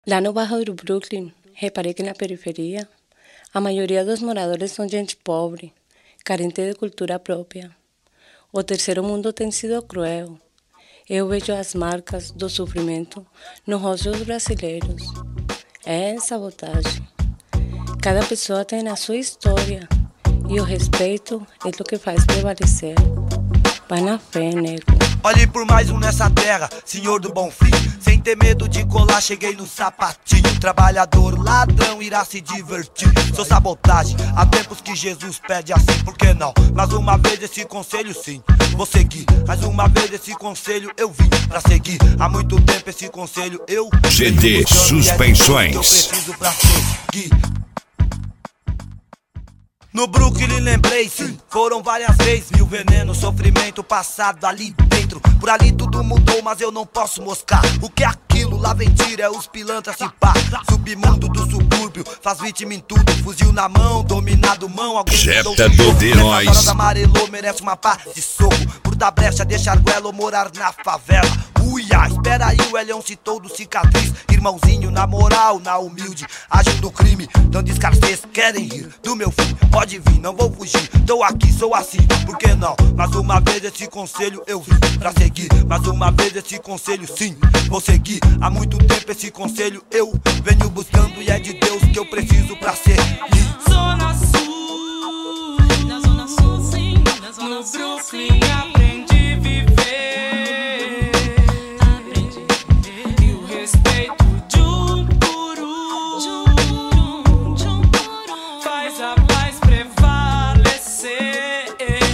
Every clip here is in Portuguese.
Lá no bairro do Brooklyn, reparei que na periferia, a maioria dos moradores são gente pobre, carente de cultura própria. O terceiro mundo tem sido cruel. Eu vejo as marcas do sofrimento nos rostos brasileiros. É sabotagem. Cada pessoa tem a sua história e o respeito é o que faz prevalecer. Vai na fé, nego. Olhe por mais um nessa terra, senhor do bom fim. Sem ter medo de colar, cheguei no sapatinho. Trabalhador, ladrão, irá se divertir. Sou sabotagem, há tempos que Jesus pede assim, por que não? Mais uma vez esse conselho sim, vou seguir. Mais uma vez esse conselho eu vim pra seguir. Há muito tempo esse conselho eu GD Suspensões. Eu preciso pra seguir. No Brooklyn lembrei, sim, foram várias vezes. Mil veneno, sofrimento passado ali dentro. Por ali tudo mudou, mas eu não posso moscar. O que é aquilo? Lá vem tira, é os pilantras se pá. Submundo do subúrbio, faz vítima em tudo. Fuzil na mão, dominado mão. Alguém Jetta do de nós. Horas amarelou, merece uma pá de soco. Por da brecha, deixa arguelo morar na favela. Uia, espera aí, o Elião citou do cicatriz. Irmãozinho, na moral, na humilde, agindo do crime. Não descarcês, querem rir do meu fim. Pode vir, não vou fugir, tô aqui, sou assim, por que não? Mais uma vez esse conselho eu vim pra seguir. Mais uma vez esse conselho sim, vou seguir. Há muito tempo esse conselho eu venho buscando e é de Deus que eu preciso pra seguir. Zona Sul, na Zona Sul sim, na Zona Sul no Brooklyn aprendi a viver. Aprendi a viver. E o respeito de um por um, faz a paz prevalecer.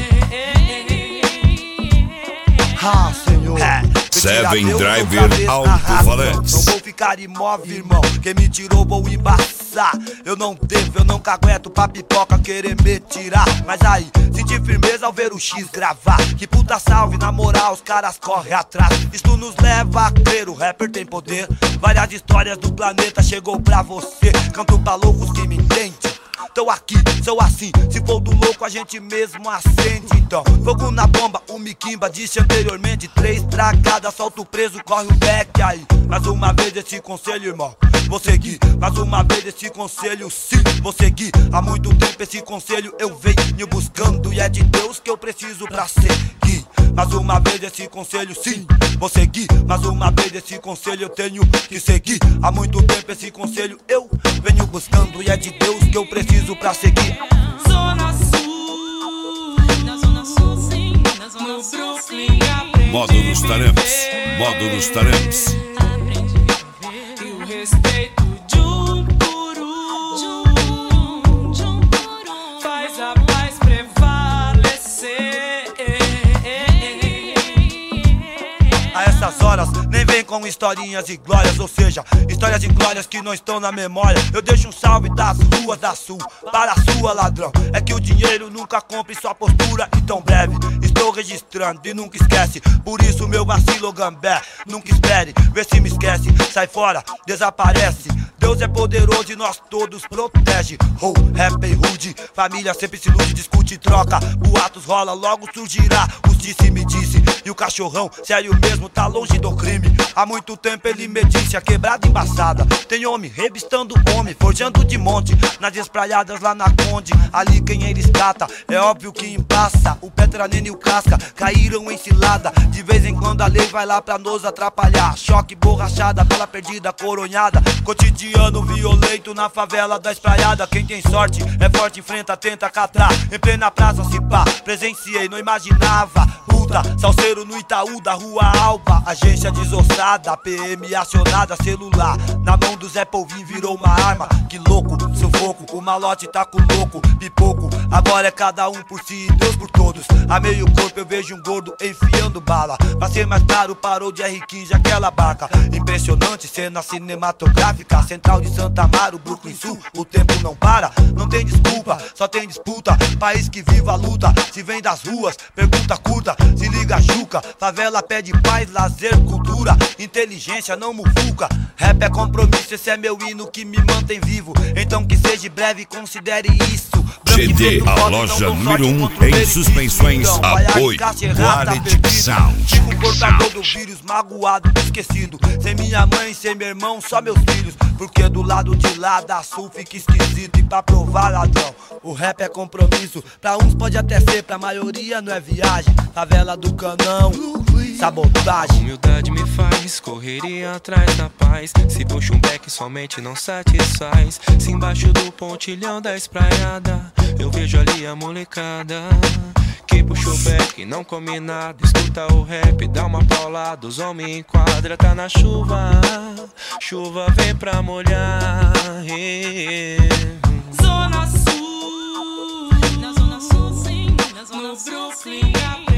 Ah, Senhor, Seven Driver alto-falantes. Não vou ficar imóvel, irmão. Quem me tirou vou embaçar. Eu não devo, eu não cagueto pra pipoca querer me tirar. Mas aí, senti firmeza ao ver o X gravar. Que puta salve, na moral, os caras correm atrás. Isto nos leva a crer, o rapper tem poder. Várias histórias do planeta chegou pra você. Canto pra loucos que me entendem. Tô aqui, sou assim, se for do louco a gente mesmo acende. Então, fogo na bomba, o Miquimba disse anteriormente. 3 tragadas, solta o preso, corre o back aí. Mais uma vez esse conselho, irmão, vou seguir. Mais uma vez esse conselho, sim, vou seguir. Há muito tempo esse conselho eu venho buscando e é de Deus que eu preciso pra seguir. Mais uma vez esse conselho, sim, vou seguir. Mais uma vez esse conselho eu tenho que seguir. Há muito tempo esse conselho eu venho buscando e é de Deus que eu preciso pra seguir. Zona Sul, na Zona Sul sim, na Zona Sul Brooklyn aprendi Modo nos taremas, modo nos taremas. aprendi a viver. E o respeito de um por um, faz a paz prevalecer. A essas horas nem vem com historinhas e glórias, ou seja, histórias e glórias que não estão na memória. Eu deixo um salve das ruas da Sul para a sua, ladrão. É que o dinheiro nunca compre sua postura, então breve estou registrando e nunca esquece. Por isso meu vacilo gambé, nunca espere, vê se me esquece. Sai fora, desaparece. Deus é poderoso e nós todos protege. Oh, rap e rude, família sempre se ilude, discute e troca. Boatos rola, logo surgirá os disse-me disse. E o cachorrão, sério mesmo, tá longe do crime. Há muito tempo ele me disse, a quebrada embaçada. Tem homem revistando homem, forjando de monte. Nas espraiadas lá na Conde, ali quem eles cata, é óbvio que embaça. O Petranene e o Casca caíram em cilada. De vez em quando a lei vai lá pra nos atrapalhar. Choque, borrachada, bala perdida, coronhada. Cotidiano violento na favela da espraiada. Quem tem sorte é forte, enfrenta, tenta catar. Em plena praça se pá, presenciei, não imaginava. Puta, salseiro no Itaú da Rua Alba. Agência desossada, PM acionada, celular na mão do Zé Polvinho virou uma arma. Que louco, sufoco, o malote tá com louco. Pipoco, agora é cada um por si e Deus por todos. A meio corpo eu vejo um gordo enfiando bala. Pra ser mais caro parou de R15 aquela barca. Impressionante cena cinematográfica. Central de Santa Amaro, Brooklyn Sul, o tempo não para. Não tem desculpa, só tem disputa. País que vive a luta, se vem das ruas, pergunta curta. Se liga, Juca, favela pede paz, lazer, cultura, inteligência, não muvuca. Rap é compromisso, esse é meu hino que me mantém vivo. Então que seja breve, considere isso. GD, a loja número 1 em suspensões, apoio, Quality Sound. Tipo portador do vírus, magoado, esquecido. Sem minha mãe, sem meu irmão, só meus filhos. Porque do lado de lá da sul fica esquisito. E pra provar, ladrão, o rap é compromisso. Pra uns pode até ser, pra maioria não é viagem. Favela do Canão, sabotagem. Humildade me faz correria atrás da paz. Se puxa um beck somente não satisfaz. Se embaixo do pontilhão da espraiada eu vejo ali a molecada que puxa o beck, não come nada. Escuta o rap, dá uma paulada, os homens enquadra, tá na chuva. Chuva vem pra molhar. Zona Sul, na Zona Sul sim, no Brooklyn.